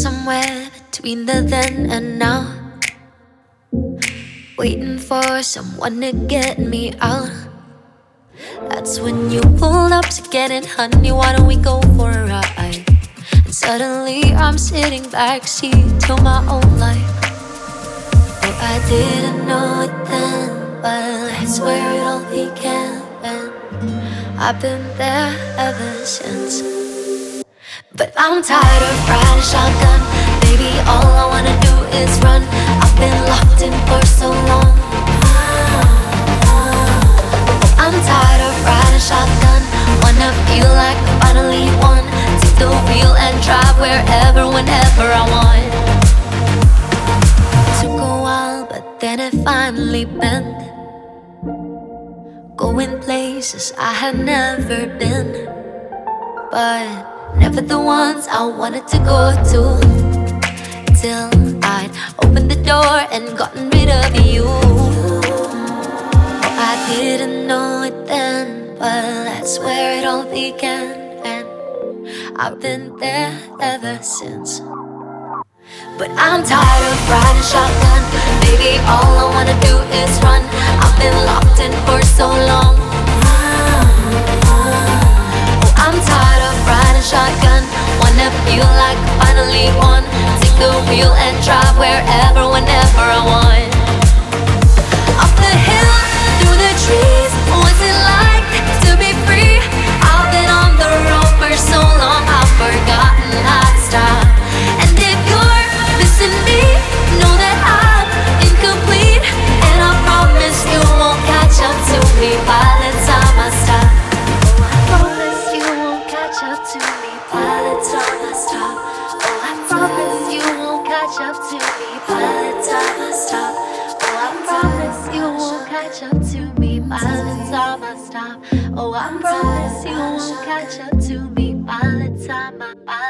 somewhere between the then and now, waiting for someone to get me out. That's when you pulled up to get it, honey, why don't we go for a ride? And suddenly I'm sitting backseat to my own life. Oh, I didn't know it then, but that's where it all began. And I've been there ever since. But I'm tired of riding shotgun. Baby, all I wanna do is run. I've been locked in for so long. I'm tired of riding shotgun. Wanna feel like I finally won. Take the wheel and drive wherever, whenever I want. It took a while, but then it finally bent. Going places I had never been, but never the ones I wanted to go to. Till I'd opened the door and gotten rid of you. I didn't know it then, but that's where it all began. And I've been there ever since. But I'm tired of riding shotgun. Baby, all I wanna do is run. I've been locked in for so long. I'm tired of riding shotgun. Wanna feel like I finally won. Take the wheel and drive wherever, whenever I want. Up the hill, through the trees. What's it like to be free? I've been on the road for so long, I've forgotten how to stop. And if you're missing me, know that I'm incomplete. And I promise you won't catch up to me by the time I stop. Up to me by the time I stop. Oh, I promise you won't catch up to me by the time I stop. Oh, I promise you won't catch up to me by the time I stop. Oh, I promise you won't catch up to me by the time I